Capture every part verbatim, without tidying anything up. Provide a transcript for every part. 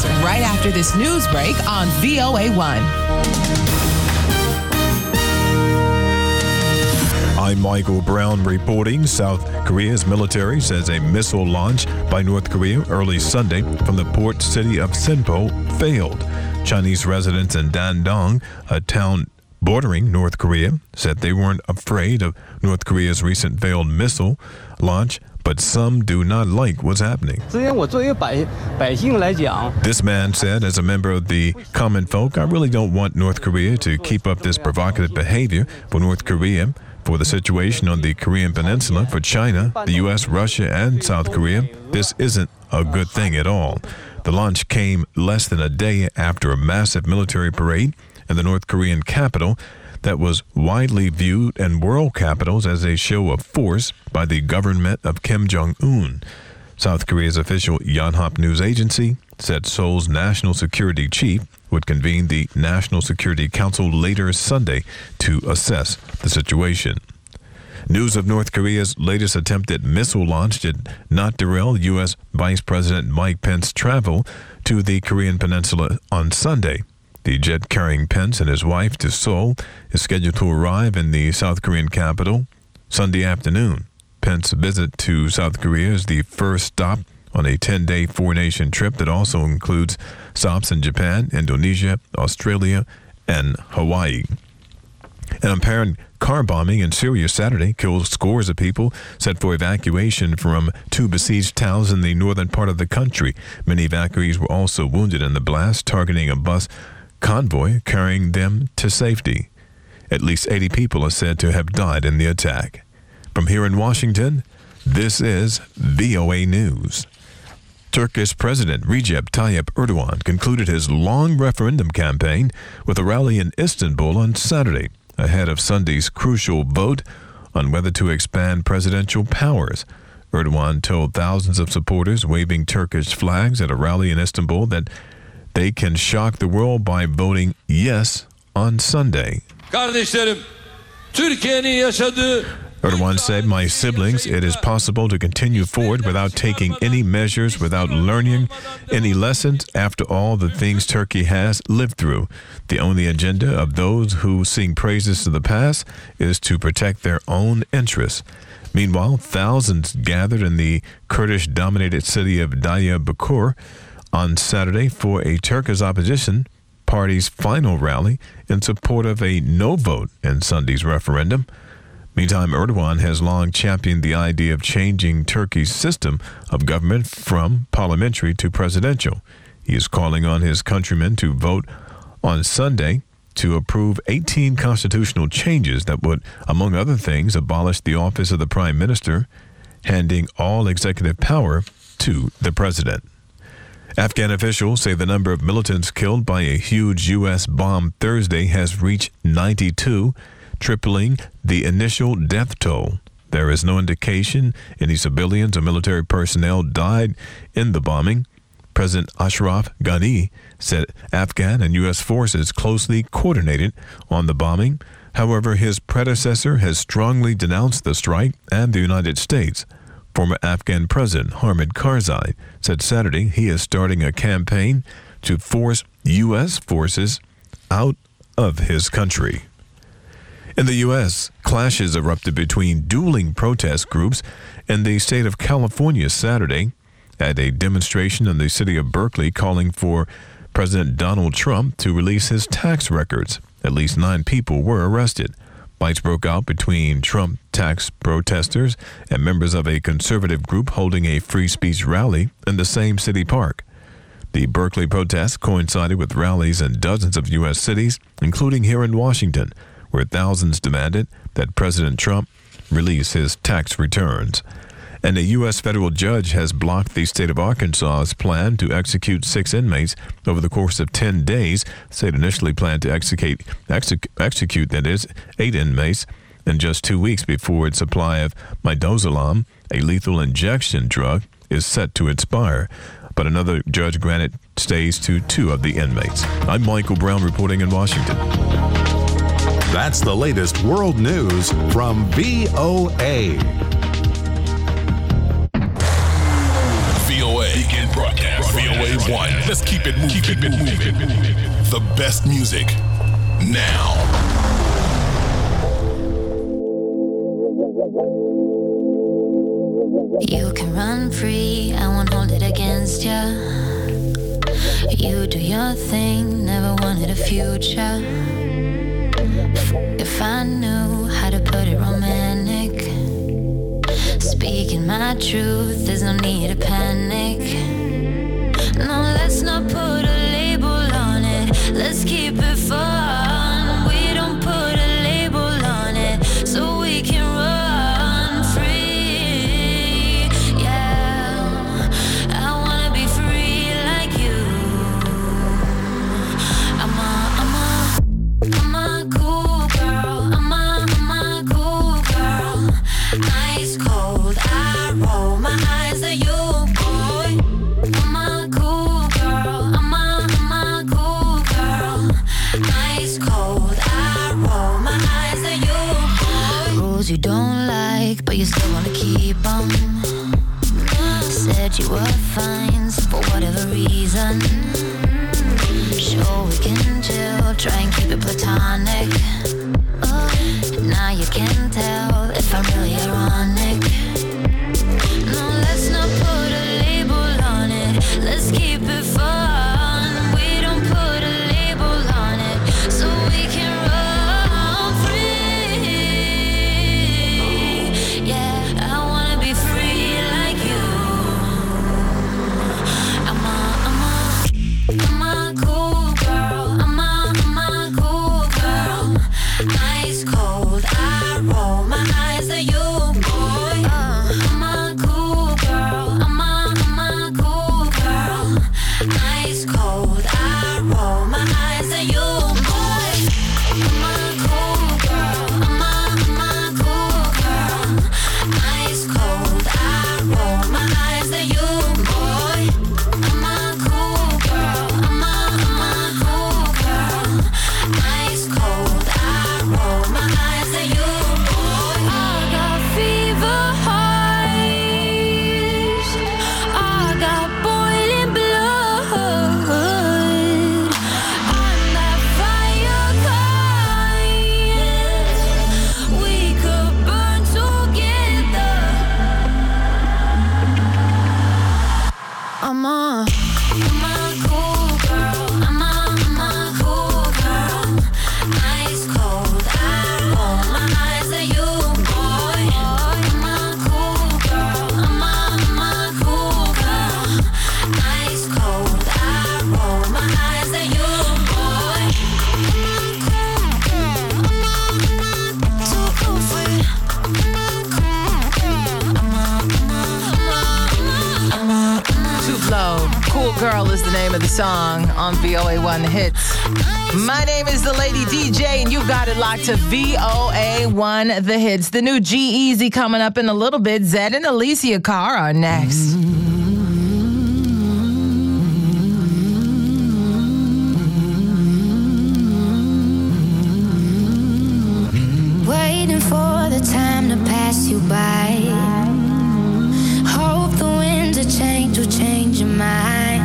right after this news break on V O A one. I'm Michael Brown reporting. South Korea's military says a missile launch by North Korea early Sunday from the port city of Sinpo failed. Chinese residents in Dandong, a town bordering North Korea, said they weren't afraid of North Korea's recent failed missile launch, but some do not like what's happening. This man said, as a member of the common folk, I really don't want North Korea to keep up this provocative behavior for North Korea, for the situation on the Korean Peninsula, for China, the U S, Russia, and South Korea. This isn't a good thing at all. The launch came less than a day after a massive military parade in the North Korean capital that was widely viewed in world capitals as a show of force by the government of Kim Jong-un. South Korea's official Yonhap News Agency said Seoul's national security chief would convene the National Security Council later Sunday to assess the situation. News of North Korea's latest attempted missile launch did not derail U S. Vice President Mike Pence's travel to the Korean Peninsula on Sunday. The jet carrying Pence and his wife to Seoul is scheduled to arrive in the South Korean capital Sunday afternoon. Pence's visit to South Korea is the first stop on a ten-day four-nation trip that also includes stops in Japan, Indonesia, Australia, and Hawaii. An apparent car bombing in Syria Saturday killed scores of people set for evacuation from two besieged towns in the northern part of the country. Many evacuees were also wounded in the blast, targeting a bus convoy carrying them to safety. At least eighty people are said to have died in the attack. From here in Washington, this is V O A News. Turkish President Recep Tayyip Erdogan concluded his long referendum campaign with a rally in Istanbul on Saturday, ahead of Sunday's crucial vote on whether to expand presidential powers. Erdogan told thousands of supporters waving Turkish flags at a rally in Istanbul that they can shock the world by voting yes on Sunday. Kardeşlerim, Türkiye'nin yaşadığı Erdogan said, my siblings, it is possible to continue forward without taking any measures, without learning any lessons after all the things Turkey has lived through. The only agenda of those who sing praises to the past is to protect their own interests. Meanwhile, thousands gathered in the Kurdish-dominated city of Diyarbakir on Saturday for a Turkish opposition party's final rally in support of a no vote in Sunday's referendum. Meantime, Erdogan has long championed the idea of changing Turkey's system of government from parliamentary to presidential. He is calling on his countrymen to vote on Sunday to approve eighteen constitutional changes that would, among other things, abolish the office of the prime minister, handing all executive power to the president. Afghan officials say the number of militants killed by a huge U S bomb Thursday has reached ninety-two, tripling the initial death toll. There is no indication any civilians or military personnel died in the bombing. President Ashraf Ghani said Afghan and U S forces closely coordinated on the bombing. However, his predecessor has strongly denounced the strike, and the United States. Former Afghan President Hamid Karzai said Saturday he is starting a campaign to force U S forces out of his country. In the U S, clashes erupted between dueling protest groups in the state of California Saturday at a demonstration in the city of Berkeley calling for President Donald Trump to release his tax records. At least nine people were arrested. Fights broke out between Trump tax protesters and members of a conservative group holding a free speech rally in the same city park. The Berkeley protests coincided with rallies in dozens of U S cities, including here in Washington, where thousands demanded that President Trump release his tax returns. And a U S federal judge has blocked the state of Arkansas's plan to execute six inmates over the course of ten days. The state initially planned to execute, exec, execute that is, eight inmates in just two weeks before its supply of midazolam, a lethal injection drug, is set to expire. But another judge granted stays to two of the inmates. I'm Michael Brown reporting in Washington. That's the latest world news from V O A. V O A. Begin broadcast. V O A one. Let's keep it moving. Keep it moving. The best music now. You can run free, I won't hold it against ya. You do your thing, never wanted a future. If I knew how to put it romantic, speaking my truth, there's no need to panic. No, let's not put a label on it, let's keep it fun. We don't put a label on it, so we can run free. Yeah, I wanna be free like you. I'm a, I'm a, I'm a cool girl. I'm a, I'm a cool girl. Ice cold, I roll my eyes at you, boy. I'm a cool girl. I'm a, I'm a cool girl. Ice cold, I roll my eyes at you, boy. Rules you don't like, but you still wanna keep them. Said you were fine, so for whatever reason. Sure we can chill, try and keep it platonic. Oh, now you can tell if I'm really ironic. No, let's not put a label on it, let's keep it fun. We don't put a label on it, so we can run free. Yeah, I wanna be free like you. I'm a, I'm a, I'm a cool girl. I'm a, I'm a cool girl. Ice cold, I roll my eyes at you, boy. Uh, I'm a cool girl. I'm a, I'm a cool girl. Ice cold, I roll my eyes at you, boy. I'm a cool girl. I'm a, I'm a cool girl. Ice cold, I roll my eyes at you, boy. I'm a cool girl. I'm a, I'm a cool girl. Ice cold, I roll my eyes at you, boy. I got fever hearts, I got boiling blood. I'm that fire kind, we could burn together. I'm a, I'm a cool girl. I'm a, I'm a cool girl. Ice cold, I roll my eyes at you, boy. I'm a cool girl. I'm a, I'm a cool girl. Ice cold, I roll my eyes at you, boy. Too cool for you. I'm a, I'm a, I'm a, I'm a. Tupelo, Cool Girl is the name of the song on V O A one Hits. My name is the Lady D J, and you got it locked to V O A one The Hits. The new G-Eazy coming up in a little bit. Zed and Alicia Carr are next. Waiting for the time to pass you by. Hope the winds of change will change your mind.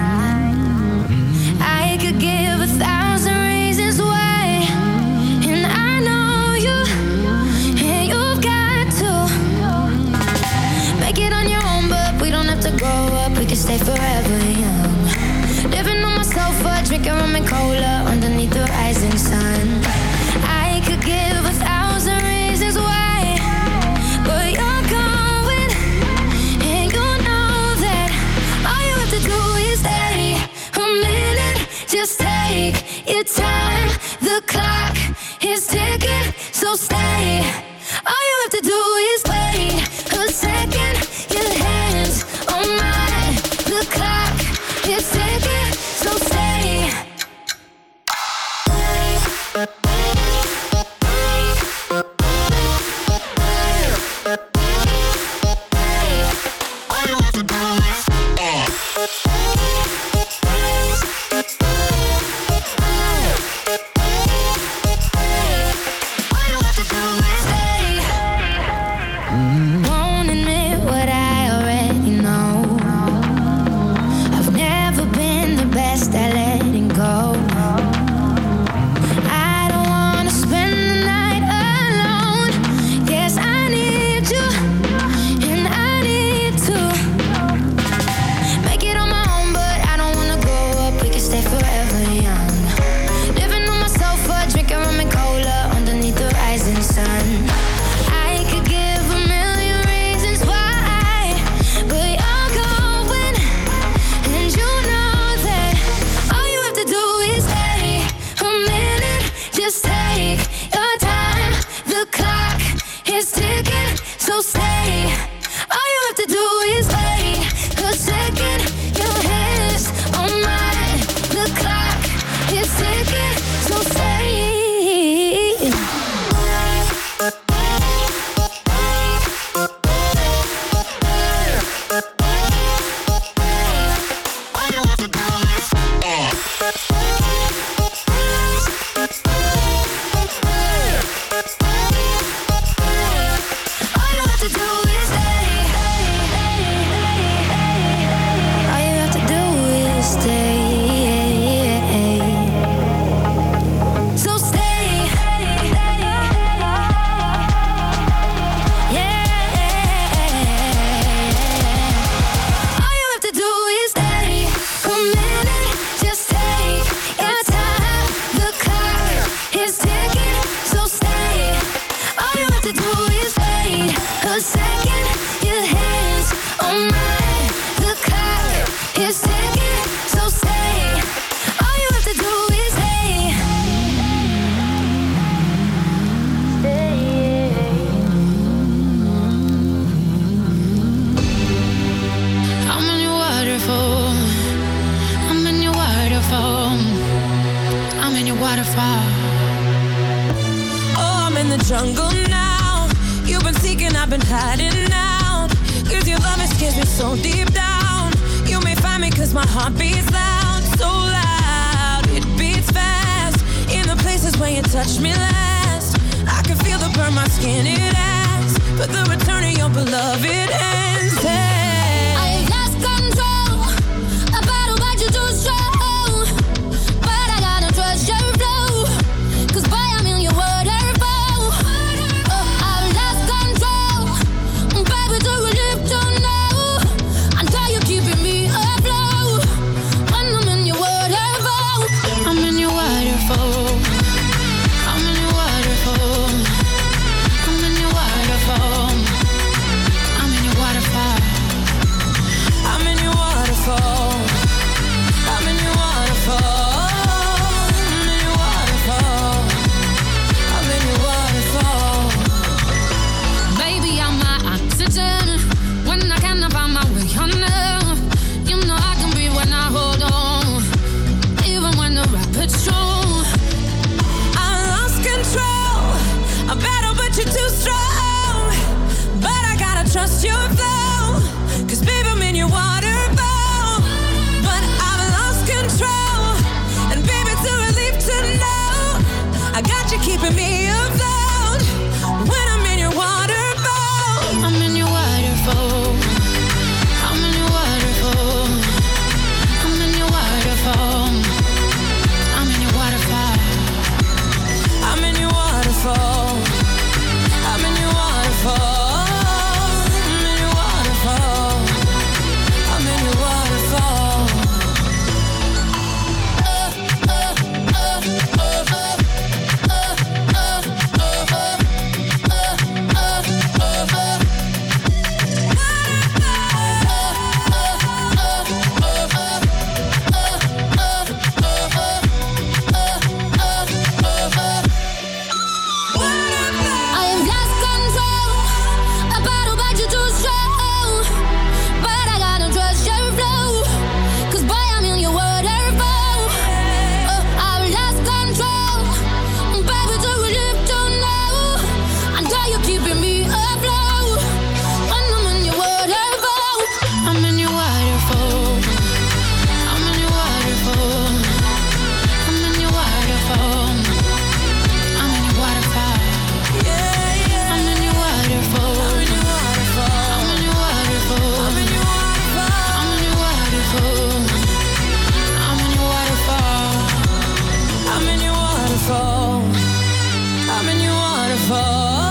I could give a thousand reasons why, and I know you, and you've got to make it on your own. But we don't have to grow up, we can stay forever young. Living on my sofa, drinking rum and cola underneath the rising sun. I could give a thousand reasons why, but you're going, and you know that all you have to do is stay a minute. Just take your time, the clock is ticking, so stay. All you have to do is wait a second. Your hands on mine, the clock is ticking, so stay. jungle now. You've been seeking, I've been hiding out. Cause your love it scares me so deep down. You may find me cause my heart beats loud. So loud, it beats fast. In the places where you touch me last, I can feel the burn my skin, it asks. But the return of your beloved ends. Hey. I lost control. A battle but you too strong. But I gotta trust your flow. Cause boy, I'm in your waterfall. Oh, I've lost control. Baby, do we live to know? Until you're keeping me afloat. When I'm in your waterfall. I'm in your waterfall. I'm in your waterfall. I'm in your waterfall. I'm in your waterfall. I'm in your waterfall. I'm in your waterfall. I'm in your waterfall. I'm in your waterfall. Baby, I'm my oxygen. When I cannot find my way under, you know I can breathe when I hold on. Even when the rapid's strong. I lost control. A battle, but you're too strong. But I gotta trust your flow. Cause baby, I'm in your waterfall. But I've lost control. And baby, it's a relief to know I got you keeping me afloat. When I'm in your waterfall. I'm in your waterfall. I'm in your waterfall. I'm in your waterfall. I'm in your waterfall. I'm in your waterfall. I'm in your waterfall. I'm in your waterfall. I'm in your waterfall. I have lost control. A battle, but you're too strong. But I gotta trust your flow. Cause boy, I'm in your waterfall. Oh, I've lost control. Baby, do we live to know? Until you're keeping me afloat. When I'm in your waterfall. I'm in your waterfall. I'm in your waterfall. I'm in your waterfall. I'm in your waterfall. Yeah, yeah. I'm in your waterfall. I'm in your waterfall. I'm in your waterfall. I'm in your waterfall. I'm in your waterfall. I'm in your waterfall. I'm in your waterfall. I'm in your waterfall.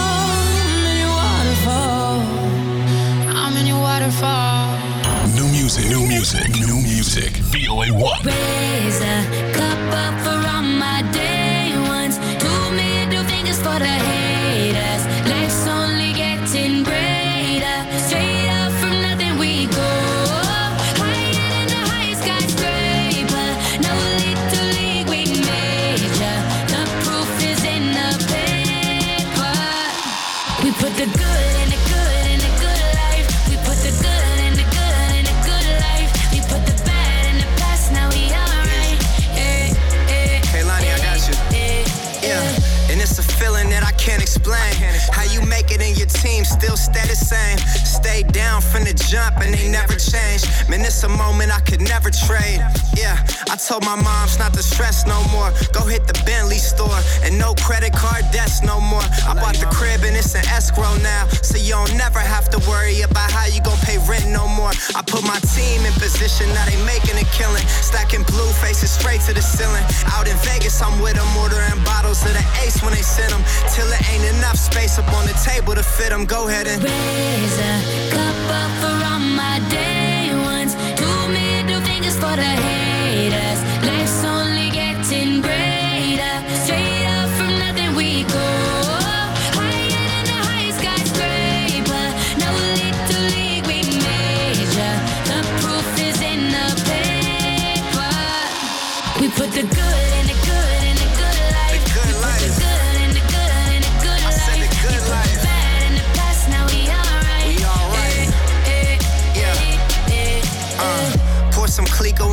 I'm in your waterfall. I'm in your waterfall. New music, new music, new music. V O A one. Raise a cup up for all my day ones. Two middle fingers for the haters. Life's only getting greater. Straight up from nothing we go. Higher than the highest skyscraper. No little league we major. The proof is in the paper. We put the good in the good in the good life. We put the good in the good in the good life. We put the bad in the past, now we alright. Eh, eh, Hey Lonnie, I got you. eh, Yeah, eh. and it's a feeling that I can't explain. How you make it in your team still stay the same. Stay down from the jump and they never change. Man, it's a moment I could never trade. Yeah, I told my moms not to stress no more. Go hit the Bentley store and no credit card debts no more. I bought the crib and it's an escrow now, so you don't never have to worry about how you gon' pay rent no more. I put my team in position, now they making a killing. Stacking blue faces straight to the ceiling. Out in Vegas, I'm with them, ordering bottles of the Ace when they send them. Till it ain't enough space up on the table to fit them. Go ahead and Raise a cup up for all my day ones. Two middle fingers for the haters. Life's only getting greater. Straight up from nothing we go. Higher than the highest skyscraper. No little league we major. The proof is in the paper. We put the good in the good in the good life. The good we put life. the good in the good in the good I said life. the good We put life. the bad in the past, now we alright. We alright. Eh, eh, Yeah. eh, eh, Uh, eh. pour some Clico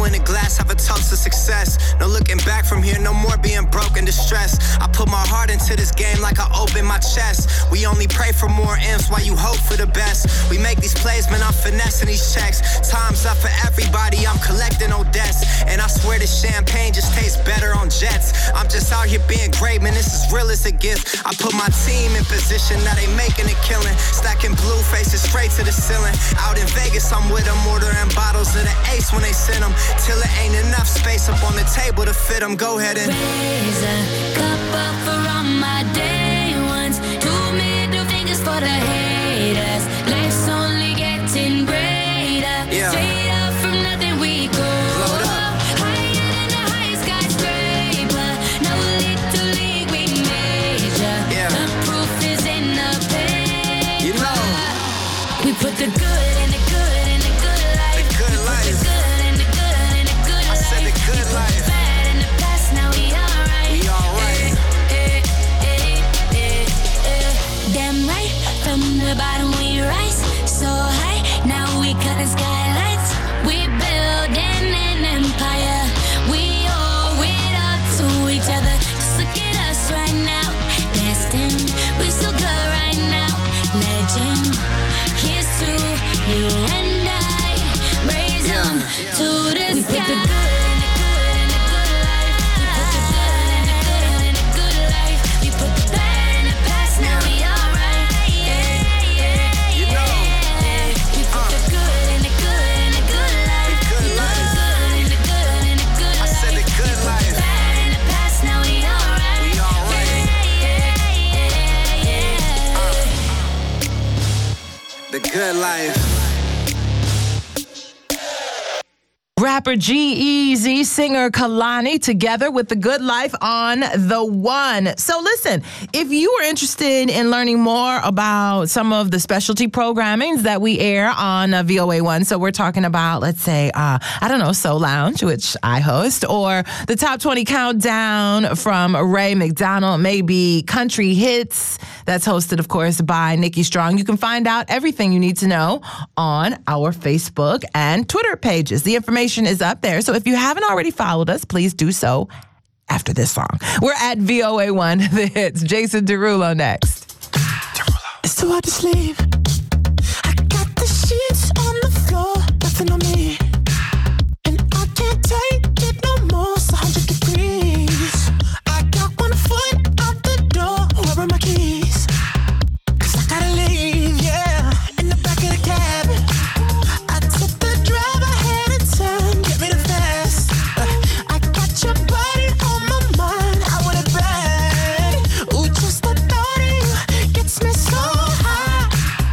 bottle in a glass, have a toast to success. No looking back from here, no more being broke and distressed. I put my heart into this game like I open my chest. We only pray for more M's while you hope for the best. We make these plays, man, I'm finessing these checks. Time's up for everybody, I'm collecting no debts. And I swear this champagne just tastes better on jets. I'm just out here being great, man, this is real as it gets. I put my team in position, now they making a killing. Stacking blue faces straight to the ceiling. Out in Vegas, I'm with them, ordering bottles of the Ace when they send them. Till it ain't enough space up on the table to fit them. Go ahead and raise a cup up for all my day ones. Two middle fingers for the haters. Life's only getting greater. Yeah. Straight up from nothing we go Load up. up. Higher than the highest skyscraper. No little league we major. Yeah. The proof is in the paper. You know. We put the good in the good in the good life. The good We put life. the good in the good in the good I life. said the good We put life. the bad in the past, now we alright. We alright. Eh, eh, eh, eh, eh. Damn right, from the bottom we rise so high. Now we cutting skylights. We building an empire. We owe it up to each other. Just look at us right now. Destined, we so good right now. Legend, here's to you and I. Raise them to the we sky. Put the good in the good in the good life. We put the good in the good in the good life. We put the bad in the past, now we alright. Yeah, yeah, You know. yeah. We put the good in the good in the good life. The good We put life. the good in the good in the good I life. said the good We put life. the bad in the past, now we alright. We alright. Yeah, yeah, yeah. The good life. Rapper G-Eazy, singer Kalani, together with The Good Life on The One. So listen, if you are interested in learning more about some of the specialty programmings that we air on uh, V O A one, so we're talking about, let's say, uh, I don't know, Soul Lounge, which I host, or the Top twenty Countdown from Ray McDonald, maybe Country Hits, that's hosted, of course, by Nikki Strong. You can find out everything you need to know on our Facebook and Twitter pages. The information is up there. So if you haven't already followed us, please do so after this song. We're at V O A one, the hits. Jason Derulo next. It's too hard to sleep. I got the sheets on the floor, nothing on me. And I can't take it no more, it's one hundred degrees. I got one foot out the door, where are my keys? Cause I gotta leave, yeah. In the back of the cab, I took the drive, I had a turn, get rid of fast. Uh, I got your body on my mind, I want it bad. Ooh, just the thought of you gets me so high.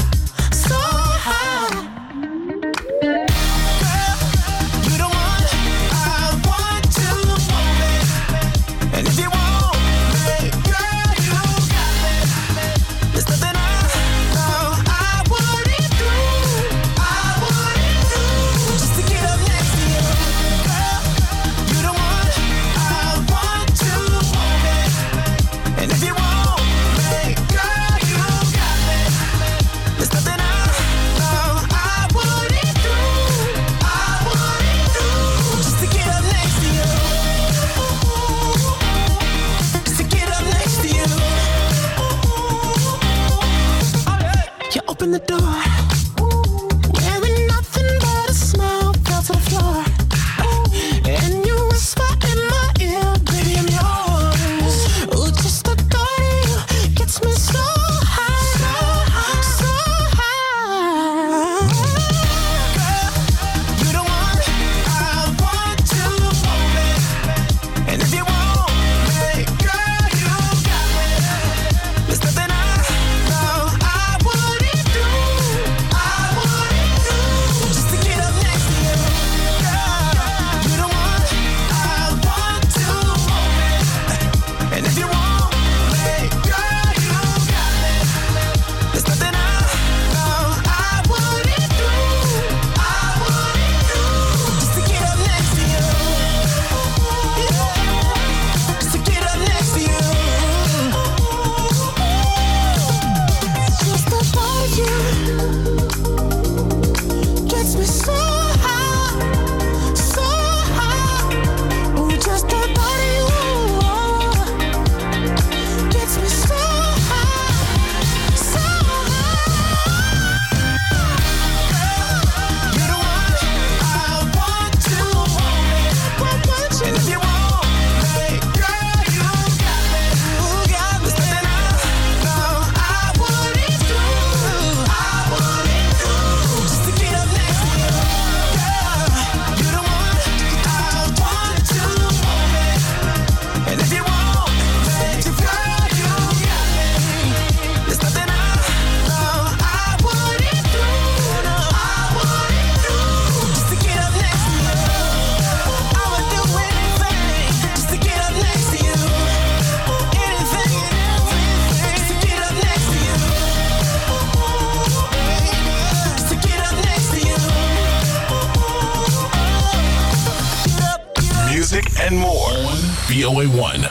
music, and more on V O A one.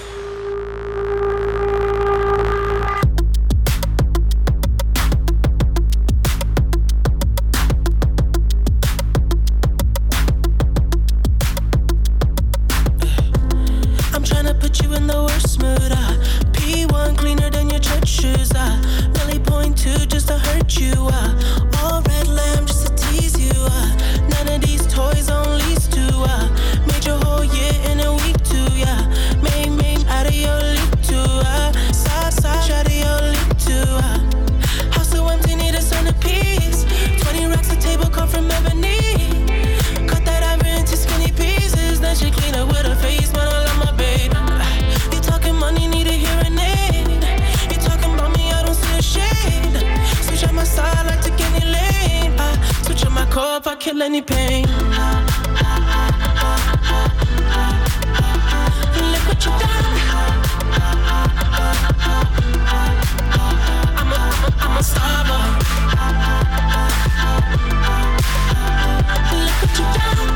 I'm tryna put you in the worst mood. Uh. P one cleaner than your church shoes. Uh. Really point two just to hurt you. Uh. All red lamb just to tease you. Uh. None of these toys on lease to. Uh. Made your whole year in a week too. Yeah. Made made out of your league too. Uh. Side side out of your league too. Uh. House so empty, need a centerpiece. Twenty racks a table come from ebony. Cut that ivory into skinny pieces. Then she clean up with her face, but I love my baby. You talking money, need a hearing aid. You talking about me, I don't see a shade. Switch on my side, I take any lane. I switch on my core if I kill any pain. Look what you done. I'm a, I'm a, I'm a star boy. Look what you done.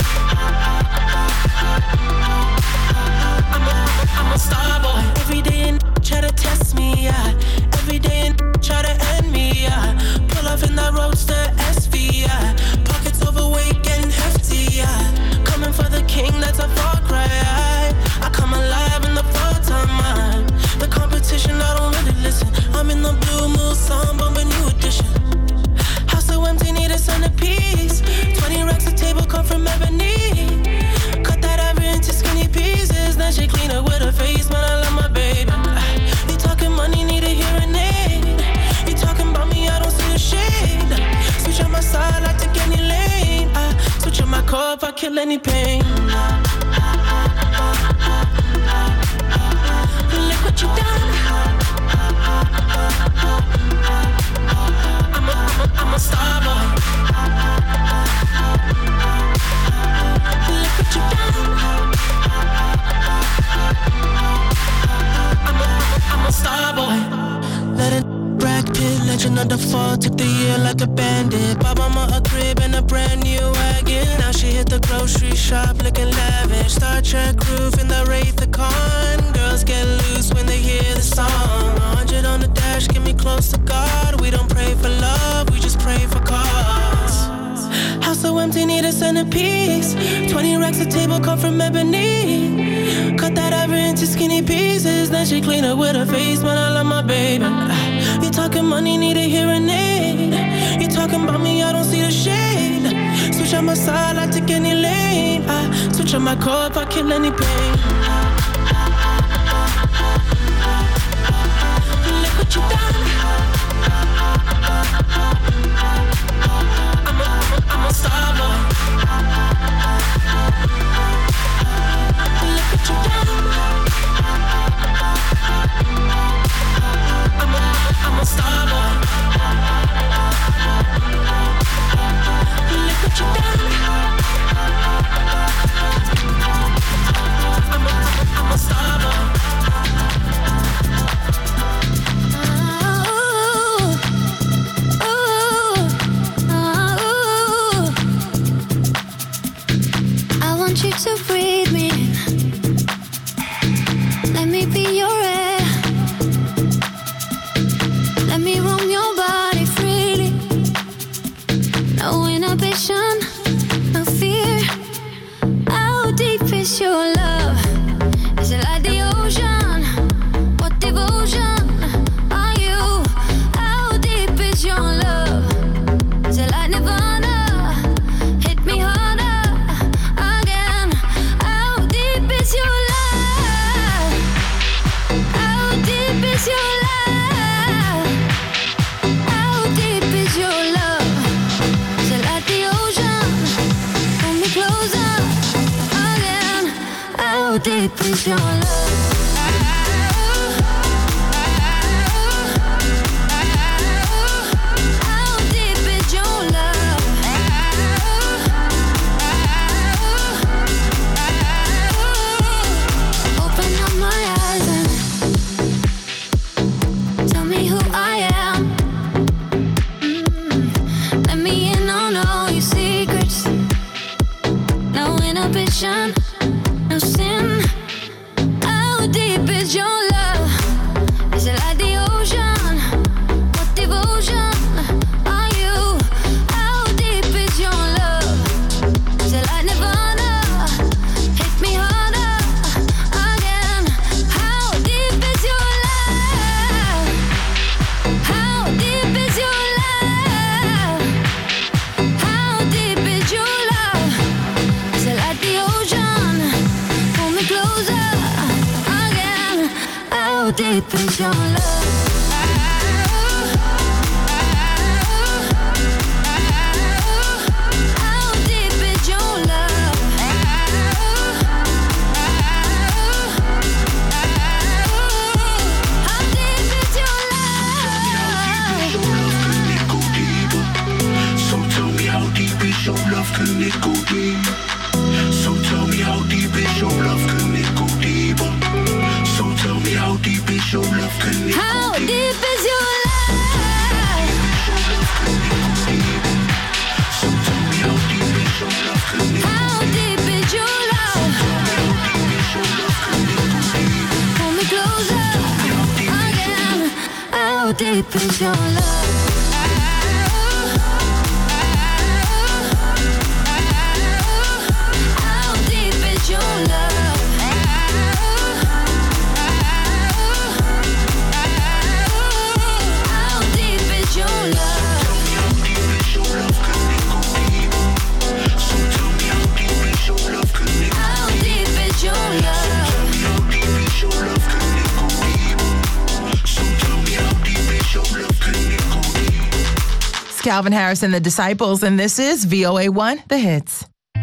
I'm a, I'm a star boy. Every day and try to test me, yeah. Every day and try to end me, yeah. Pull off in that roadster S V, yeah. Pockets overweight, getting hefty, yeah. Coming for the king, that's a far cry. I, I come alive in the fall time, man. The competition, I don't really listen. I'm in the blue moon, song, bumping new edition. House so empty, need a centerpiece. Twenty racks a table come from ebony. Cut that ivory into skinny pieces. Then she clean up with her face, but I love my baby. You talking money, need a hearing aid. You talking about me, I don't see a shade. Switch on my side, I take any lane. I switch on my core if I kill any pain. Look what you done. I'm a, I'm a, I'm a star boy. Look what you done. I'm a, I'm a star boy. Let it Brad Pitt, legend of the fall. Took the year like a bandit. Bought mama a crib and a brand new wagon. Now she hit the grocery shop looking lavish. Star Trek roof in the Wraith the Con. Girls get loose when they hear the song. A hundred on the dash, get me close to God. We don't pray for love, we just pray for cause. House so empty, need a centerpiece. Twenty racks a table come from ebony. Cut that ivory into skinny pieces. Then she clean up with her face, but I love my baby. You talking money, need a hearing aid. You talking about me, I don't see the shade. Switch on my side, I take any lane. I switch on my core if I kill any pain. Look what you done. I'm a, I'm a, I'm a star boy. Look what you done. I'm a, I'm a star boy. Look what you done. I'm a, I'm a star boy. You to breathe me in. Let me be your air. Let me roam your body freely. No inhibition, no fear. How deep is your love? Is it like the ocean? What devotion are you? How deep is your love? Is it like Nirvana? Hit me harder. Your love, how deep is your love? How deep is your love? Is it like the ocean? Pull me closer again. How deep is your love? Let me in on all your secrets. No inhibition, no sin. How deep is your love? Is it like the ocean? What devotion are you? How deep is your love? Is it like Nirvana? Hit me harder again. How deep is your love? How deep is your love? How deep is your love? Is it like the ocean? Pull me closer again. How deep is your love? How deep is your love? How deep is your love? So tell me how deep is your love, can it go deep? So tell me how deep is your love, can it go deeper? So tell me how deep is your love, can it go How deep? deep is your love? So tell me how deep is your love, can it go How deep is your love? Pull me closer again. How deep is your love? How deep is your love? How deep is your love? So tell me how deep is your love, can it go How deep is your love? How deep is your love, can it go deep? So tell me how deep is your love, can it go deep? It's Calvin Harris and the Disciples, and this is V O A one, The Hits.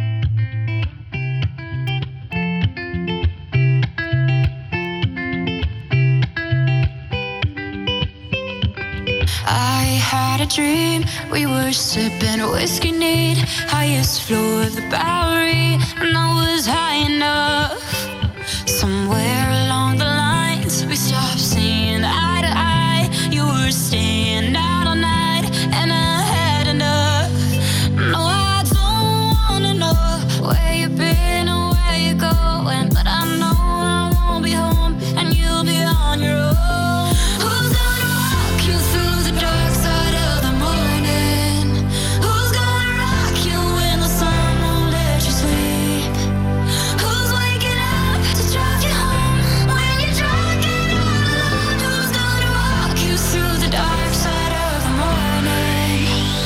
I had a dream, we were sipping whiskey neat, highest floor of the Bowery, and I was high enough. Somewhere along the lines, we stopped seeing eye to eye. You were staying out all night, and I had enough. No, I don't wanna know where you've been or where you're going, but I know I won't be home, and you'll be on your own. Who's gonna walk you through the dark side of the morning? Who's gonna rock you when the sun won't let you sleep? Who's waking up to drive you home when you're drunk and all alone? Who's gonna walk you through the dark side of the morning?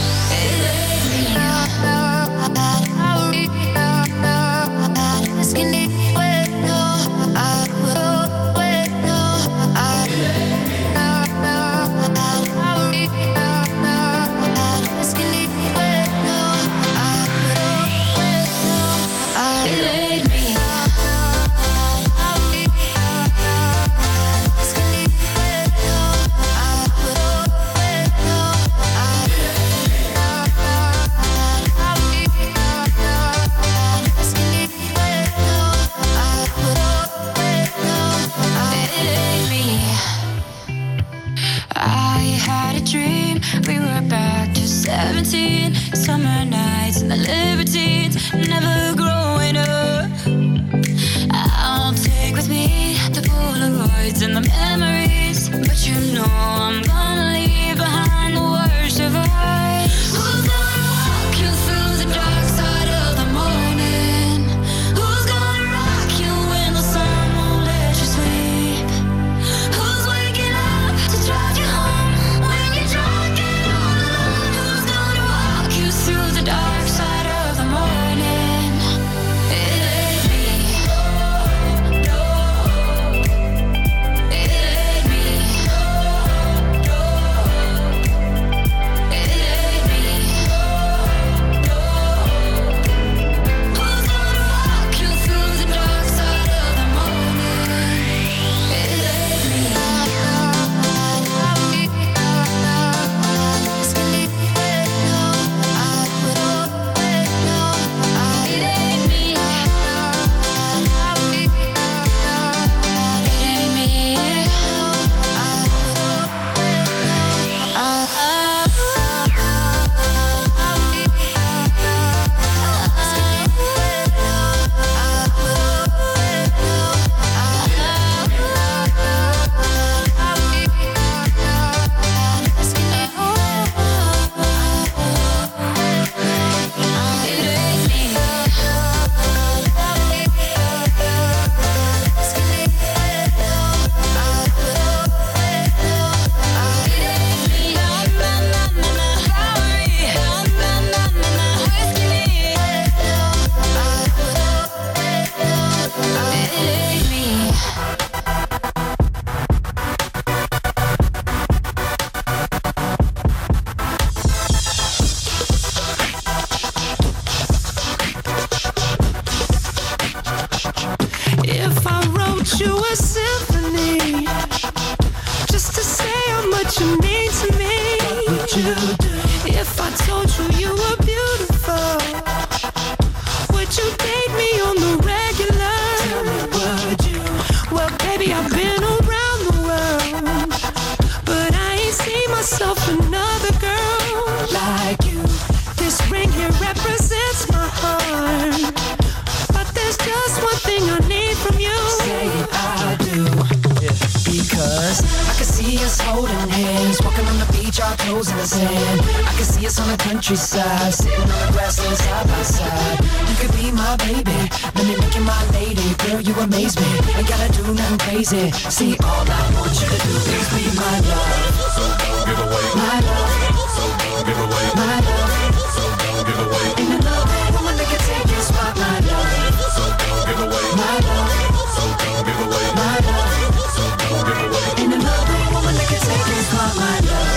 I had a dream, we were back to seventeen. Summer nights and the libertines, never growing up. I'll take with me the Polaroids and the memories, but you know I'm gonna leave behind the worst of us. Who's gonna walk you through the dark side of the morning? Who's gonna rock you when the sun won't let you sleep? Who's waking up to drive you home when you're drunk and all alone? Who's gonna walk you through the dark side of the morning? you do? If I told you you were beautiful, would you date me on the regular? Tell me, would you? Well, baby, I've been around the world, but I ain't seen myself another girl like you. This ring here represents my heart, but there's just one thing I need from you. Say I do. Because I can see us holding hands, walking on the beach, our toes in the sand. I can see us on the countryside, sitting on the grassland side by side. You could be my baby, let me make you my lady. Girl, you amaze me, ain't gotta do nothing crazy. See, all I want you to do is be my love. So don't give away. My love. So don't give away. My love. So don't give away. Ain't another woman that can take your spot, my love. So don't give away. My love. So don't give away. My love. So don't give away. Ain't another woman that can take your spot, my love.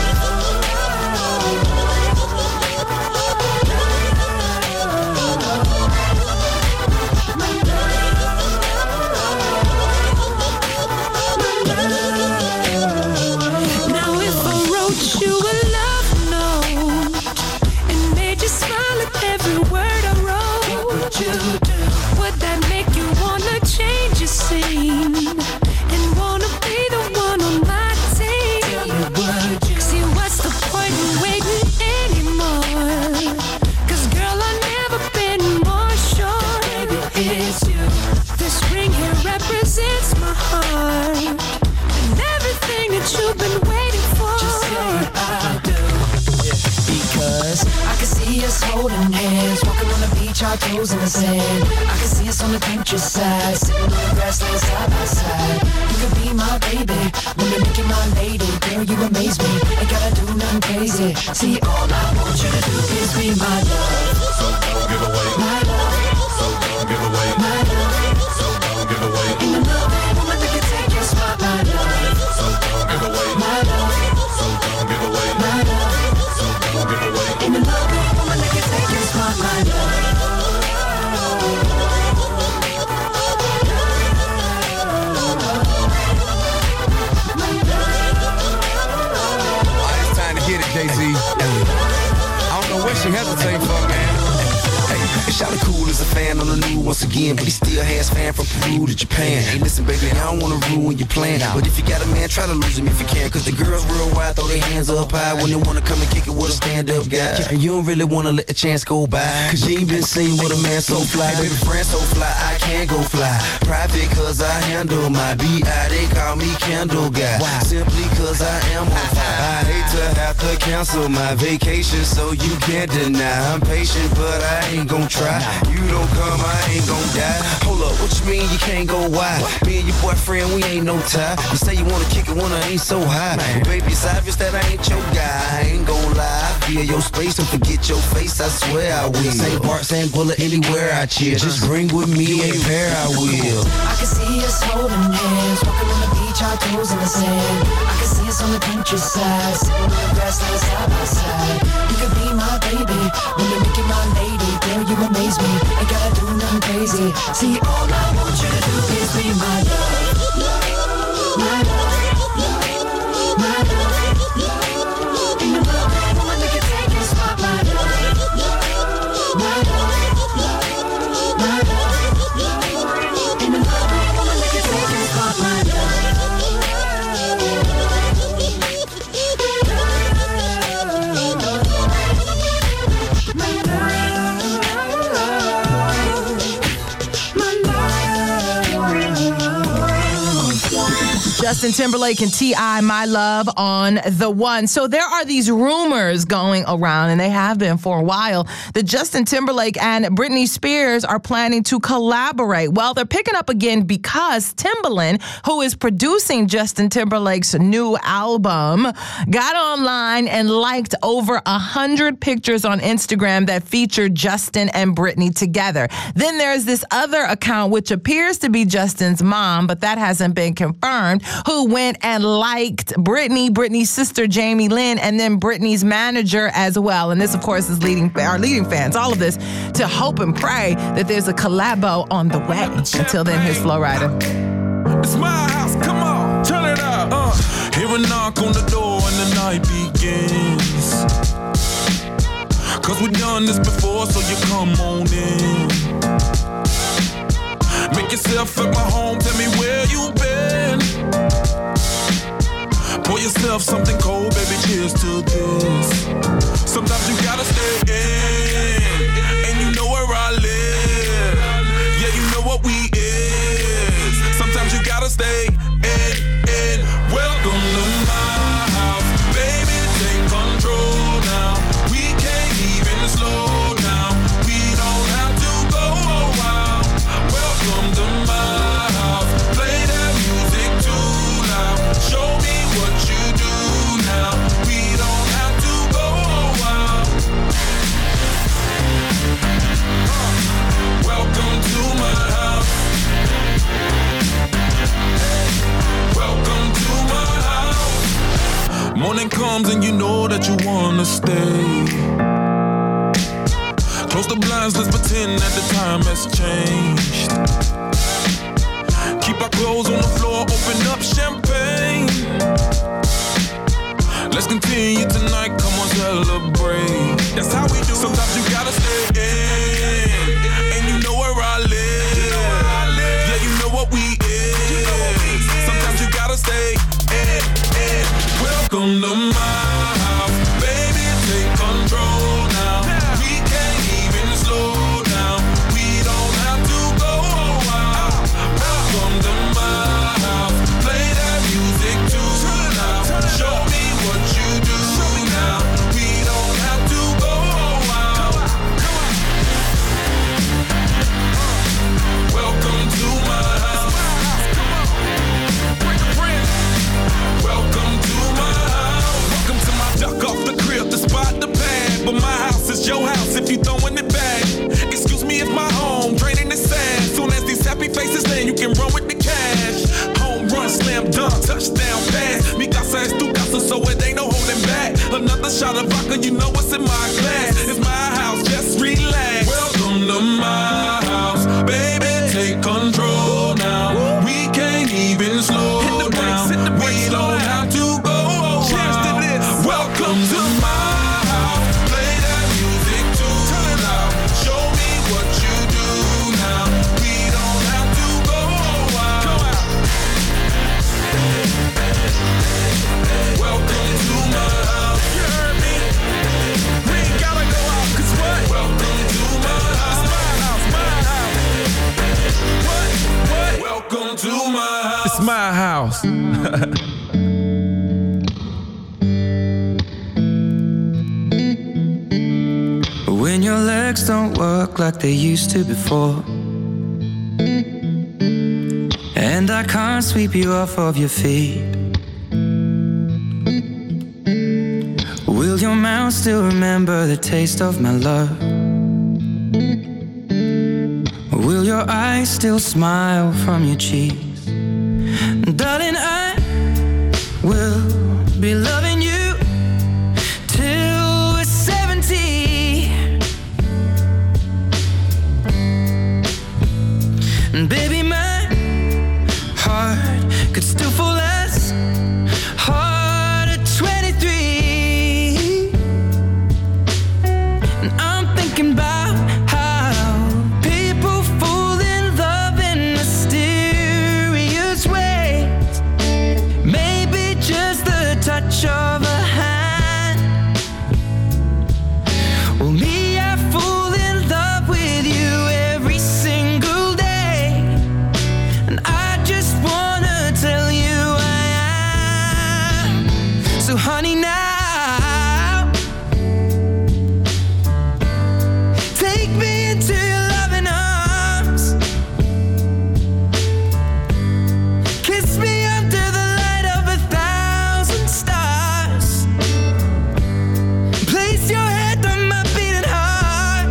Now if I wrote you a love note and made you smile at every word I wrote, what would you do? Would that make you wanna change your scene and wanna be the one on my team? Would you? See, what's the point in waiting anymore? Cause girl, I've never been more sure. Baby, it's you. This ring here represents my heart and everything that you've been waiting for. Just say I do. Because I can see us holding hands, walking on the beach, our toes in the sand. I can see us on the countryside, sitting on the grassland side by side. You could be my baby, when you make you my lady. Girl, you amaze me, ain't gotta do nothing crazy. See, all I want you to do is be my love. So don't give away. My love. So don't give away. My love. So don't give away. Ain't another woman that can take your spot, my love. So don't give away. My love. So don't give away. My love. So don't give away. Ain't another woman that can take your spot, my love. It's time to get it, Jay-Z. I don't know what she hesitating for, man. Hey, Shawty cool as a fan on the new once again, but he still has fan from Peru to Japan. Hey, listen, baby, I don't wanna ruin your plan, but if you got a man, try to lose him if you can. Cause the girls worldwide throw their hands up high when they wanna come and kick it with a stand-up guy. And you don't really wanna let the chance go by, cause you ain't been seen with a man so fly. Hey, baby, friend so fly, I can't go fly. Private cause I handle my B I, they call me Candle Guy. Simply cause I am on fire. I hate to have to cancel my vacation, so you can't deny. I'm patient, but I ain't gon' try. You don't come, I ain't gon' die. Hold up, what you mean you can't go wide? Me and your boyfriend, we ain't no tie. You say you wanna kick it when I ain't so high. But baby, it's obvious that I ain't your guy. I ain't gon' lie. I feel your space and forget your face, I swear I will. Same part, same bullet, anywhere I chill. Just bring with me a pair, I will. I can see us holding hands, walking on the beach, our toes in the sand. I can see us on the countryside, sitting on the grassland side by side. You could be my baby, when you're making my lady. Girl, you amaze me, ain't gotta do nothing crazy. See, all I want you to do is be my love. My love. My love. Ain't another woman that can take your spot, my love. My love. My love. Ain't another woman that can take your spot, my love. Justin Timberlake and T I, My Love on The One. So there are these rumors going around, and they have been for a while, that Justin Timberlake and Britney Spears are planning to collaborate. Well, they're picking up again because Timbaland, who is producing Justin Timberlake's new album, got online and liked over a hundred pictures on Instagram that featured Justin and Britney together. Then there's this other account, which appears to be Justin's mom, but that hasn't been confirmed, who went and liked Britney, Britney's sister, Jamie Lynn, and then Britney's manager as well. And this, of course, is leading our leading fans, all of this, to hope and pray that there's a collabo on the way. Until then, here's Flo Rida. It's my house, come on, turn it up. Uh, Hear a knock on the door and the night begins. Cause we've done this before, so you come on in. Make yourself at my home, tell me where you been. Pour yourself something cold, baby, cheers to this. Sometimes you gotta stay in, and you know where I live. Yeah, you know what we is. Sometimes you gotta stay in, in. Welcome to my house, baby, take control now. We can't even slow down. We don't have to go a while. Welcome to my house, play that music too loud. Show me what you do now. We don't have to go a while. Uh, welcome to my house. Welcome to my house. Morning comes and you know that you wanna stay. Close the blinds, let's pretend that the time has changed. Keep our clothes on the floor, open up champagne. Let's continue tonight, come on, celebrate. That's how we do. Sometimes you gotta stay in, and you know where I live. Yeah, you know what we is. Sometimes you gotta stay in, in. Welcome to my house, baby, take control now. We can't even slow down. We don't have to go a while. Welcome to my house, play that music too loud. Show me what you do now. We don't have to go a while. Welcome to my house. Welcome to my house. Welcome to my duck off the crib, the spot, the pad. But my house is your house if you throwing it back. Excuse me if my home draining the sand. Soon as these happy faces land, you can run with the cash. Home run, slam dunk, touchdown pass. Mi casa es tu casa, so it ain't no holding back. Another shot of vodka, you know what's in my glass. It's my house, just relax. Welcome to my house, baby, take control now. We can't even slow down. We don't have to go a while. Welcome to my house, play that music too loud. Show me what you do now. We don't have to go a while. Welcome to my house. You heard me? We ain't gotta go out, cause what? Welcome to my house. It's my house, my house. What? What? Welcome to my house. It's my house. When your legs don't work like they used to before, and I can't sweep you off of your feet, will your mouth still remember the taste of my love? Will your eyes still smile from your cheeks? Darling, I will be loving you till we're seventy. And baby, my heart could still fall as hard at twenty-three. And I'm thinking about how people fall in love in mysterious ways. Maybe just the touch of a hand. Well, me, I fall in love with you every single day. And I just wanna tell you I am. So honey, now take me into your loving arms. Kiss me under the light of a thousand stars. Place your head on my beating heart.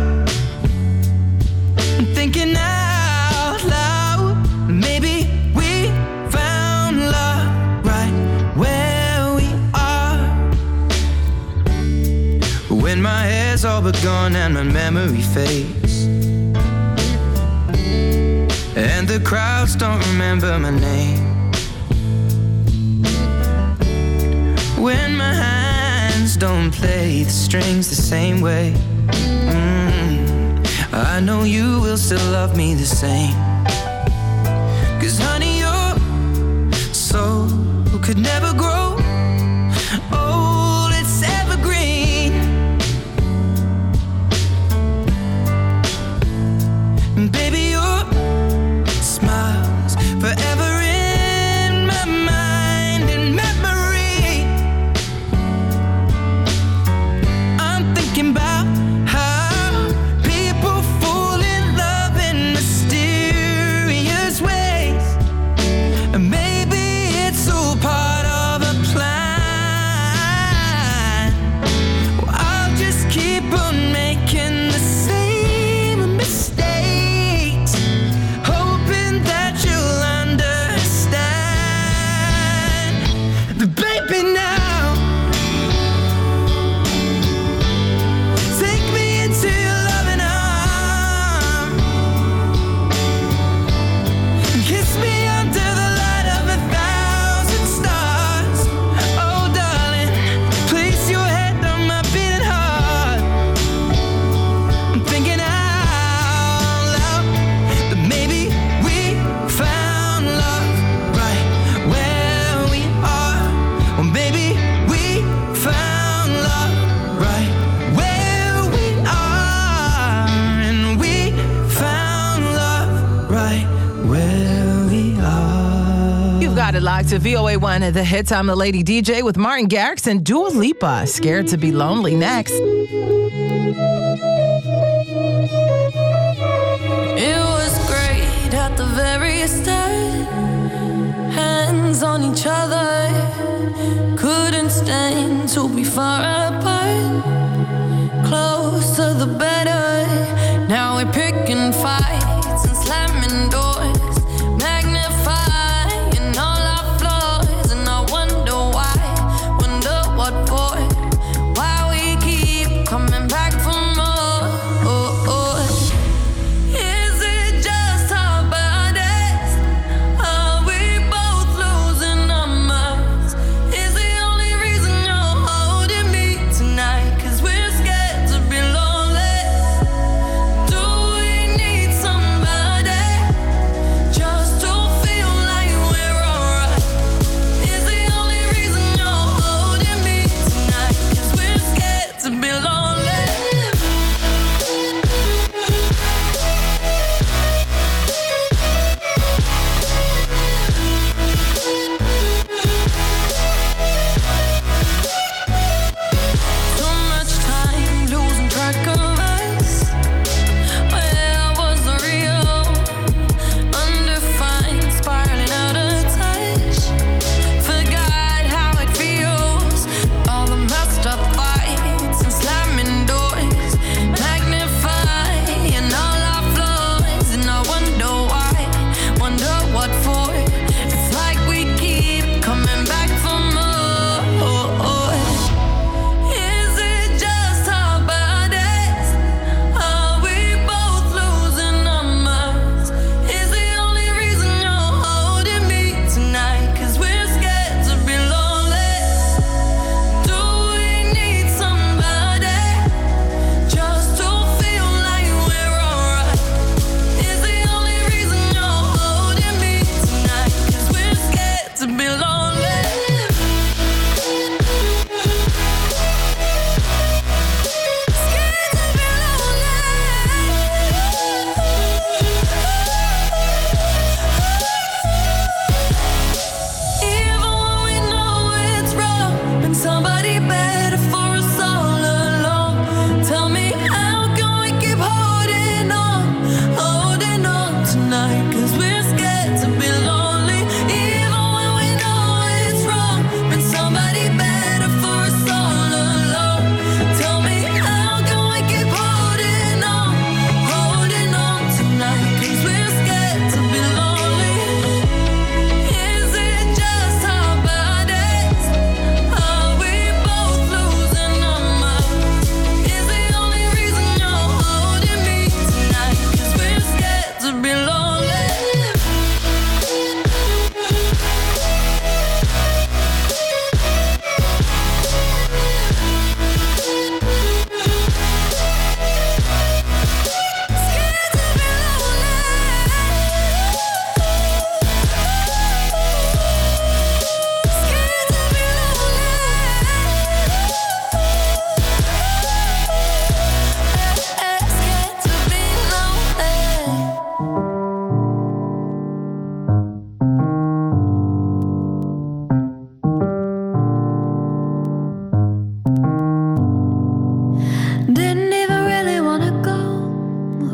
I'm thinking out loud, maybe we found love right where we are. When my hair's all but gone and my memory fades, and the crowds don't remember my name, when my hands don't play the strings the same way. Mm, I know you will still love me the same. Cause honey, your soul could never grow old, it's evergreen. And baby, your smile's forever in my mind and memory. I'm thinking about how people fall in love in mysterious ways. And maybe it's all part of a plan. Well, I'll just keep on making the same mistakes, hoping that you'll understand. But baby, now take me into your loving arms, kiss me under the light of a thousand stars. Oh darling, place your head on my beating heart. I'm thinking out loud that maybe we found love right where we are. Well, maybe we found love right where we are. And we found love right where we are. You've got it locked to V O A one The Hits. I'm the Lady D J with Martin Garrix and Dua Lipa. Scared to be lonely next. It was great at the very start. Hands on each other. Couldn't stand to be far apart. Closer the better. Now we're picking fights and slamming doors. Magnifying all our flaws. And I wonder why. Wonder what for. Why we keep coming back for more. Oh, oh. Is it just our bodies? Are we both losing our minds? Is the only reason you're holding me tonight? Cause we're scared to be lonely. Do we need somebody?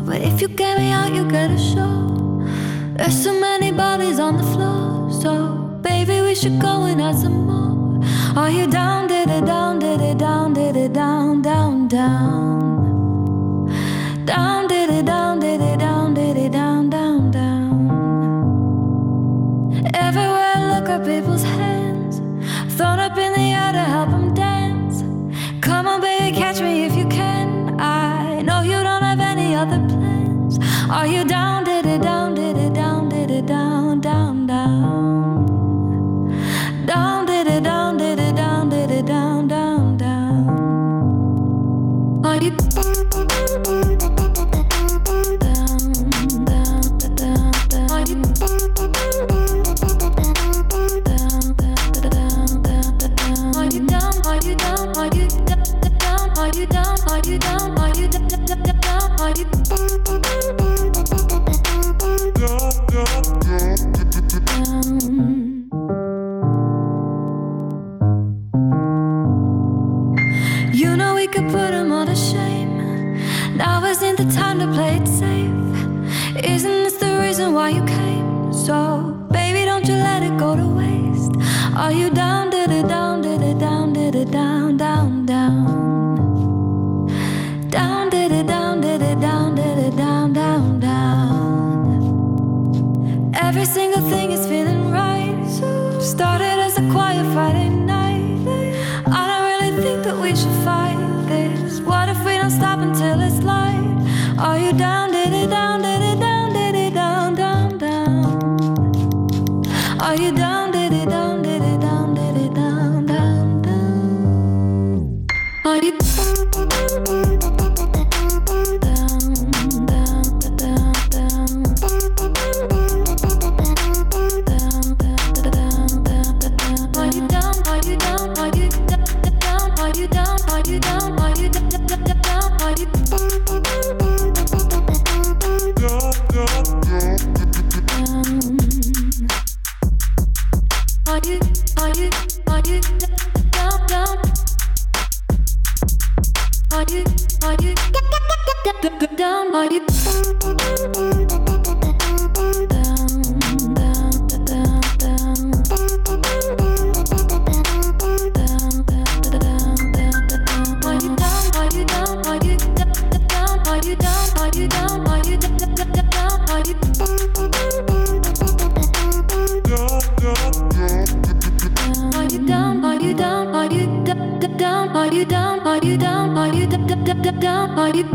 But if you get me out, you get a show. There's so many bodies on the floor. So, baby, we should go and add some more. Are you down, did it down, did it down, did it down, down, down? Down, did it down, did it down, did it down, down, down. Everywhere I look at people's hands, thrown up in the air to help them dance. Come on, baby, catch me if you can. I know you don't have any other plans. Are you down, did it down, did it down, did it down, down, down? Down, did it down, did it down, did it down, down, down? Are you down, down, down, down? Are you down, down, down? Are you down? Are you down? Are you down? Are you down? Are you down? Are you down? Are you You know we could put them all to shame. Now isn't the time to play it safe. Isn't this the reason why you came? So, baby, don't you let it go to waste. Are you down, did it down, did it down, did it down, down, down? Down, did it down, did it down, did it down, down, down? Every single thing is feeling right. Started as a quiet Friday night. I don't really think that we should fight this. What if we don't stop until it's light? Are you down, did it down, did it down, did it down, down, down? Are you down, did it down, did it down, did it down, down, down? Are you down, down, down, down, down, down? Are you down, are you down, are you down, are you down, are you down, are you down, are you Are you, are you, are you down, down? Are you, are you down, are you Are you down? Are you down? Are you down? Are you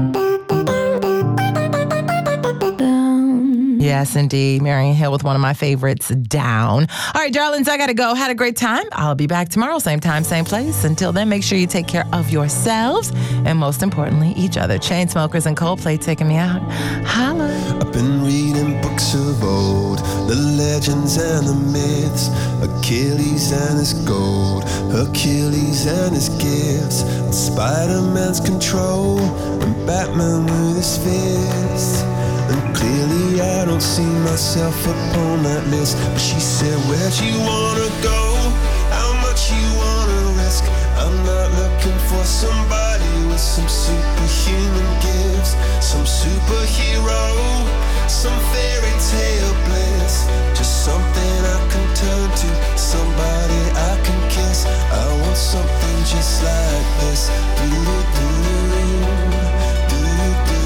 down? Yes, indeed. Marion Hill with one of my favorites, Down. All right, darlings, I got to go. Had a great time. I'll be back tomorrow, same time, same place. Until then, make sure you take care of yourselves and, most importantly, each other. Chainsmokers and Coldplay taking me out. Holla. I've been reading books of old, the legends and the myths, Achilles and his gold, Hercules and his gifts, Spider-Man's control, and Batman with his fists. And clearly I don't see myself upon that list. But she said, where'd you wanna go? How much you wanna risk? I'm not looking for somebody with some superhuman gifts, some superhero, some fairy tale bliss. Just something I can turn to, somebody I can kiss. I want something just like this. Do-do-do-do, do-do-do.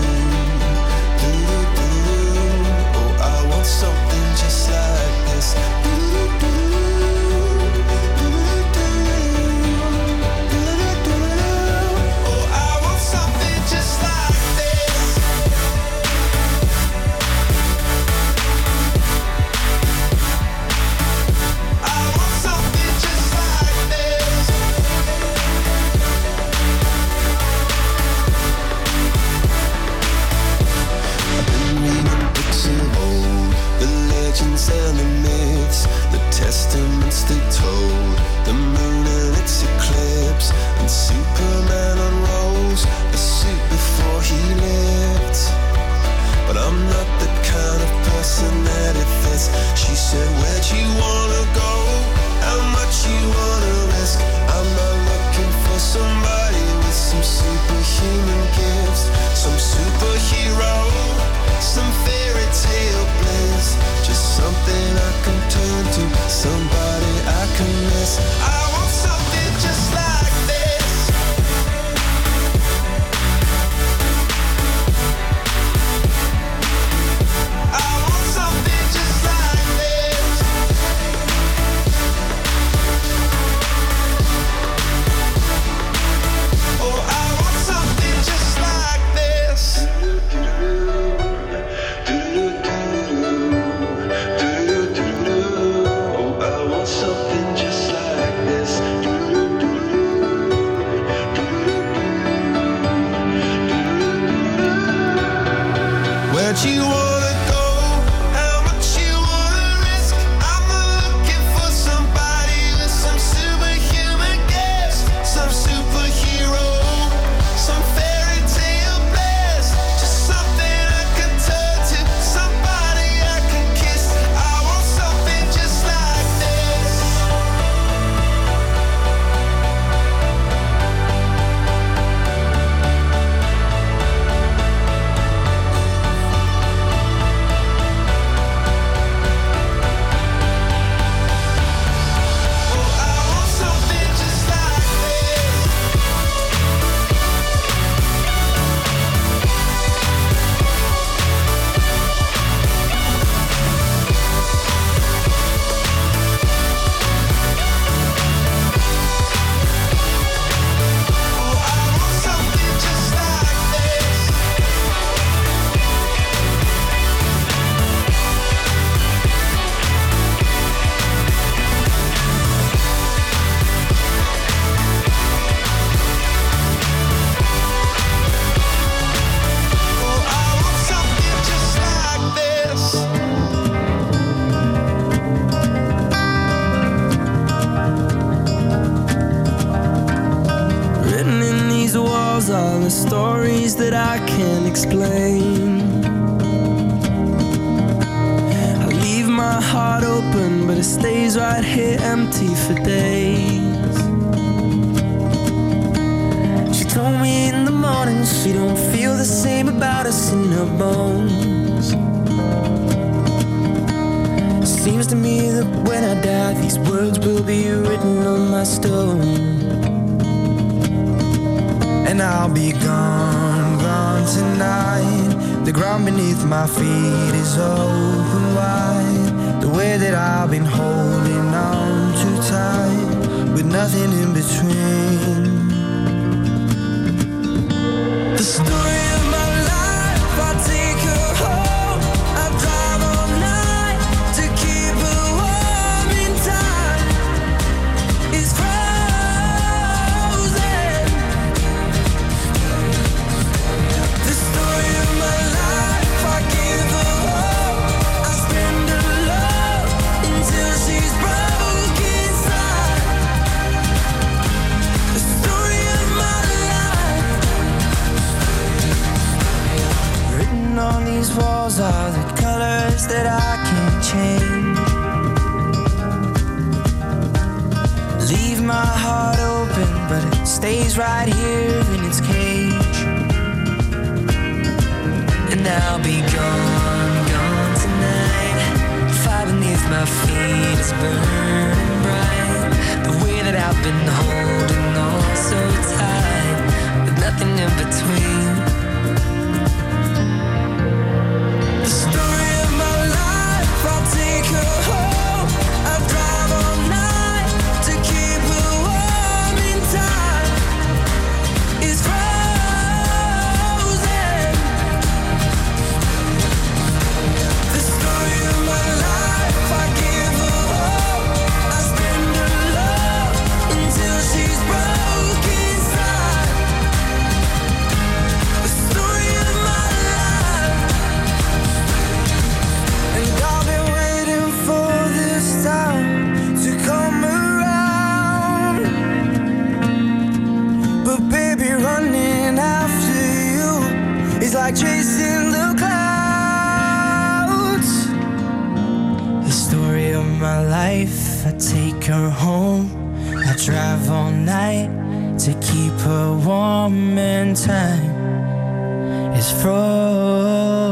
Something just like this. Oh, I want something just like this. you wanna go, how much you wanna risk. I'm looking for somebody with some superhuman gifts, some superhero, some fairy tale bliss, just something I can turn to, somebody I can kiss. I want something just like this. Written in these walls are the stories that I can't explain. I leave my heart open, but it stays right here empty for days. She told me in the morning she don't feel the same about us in her bones. Seems to me that when I die, these words will be written on my stone. And I'll be gone, gone tonight. The ground beneath my feet is open wide. The way that I've been holding on too tight, with nothing in between. The story of my life, I take her home. I drive all night to keep her warm in time. It's frozen. The story of my life, I give her hope. I spend her love until she's broke inside. The story of my life. Written on these walls are the colors that I can't change. Leave my heart open, but it stays right here in its cage. And I'll be gone, gone tonight. Fire beneath my feet is burning bright. The way that I've been holding on so tight, with nothing in between. The story of my life, I'll take her home. I drive all night to keep her warm in time. It's frozen. The story of my life, I give her hope. I spend her love until she's broke inside. The story of my life. And I've been waiting for this time to come around. But baby, running after you is like chasing the clouds. The story of my life, I take her home. I drive all night to keep her warm in time. It's frozen.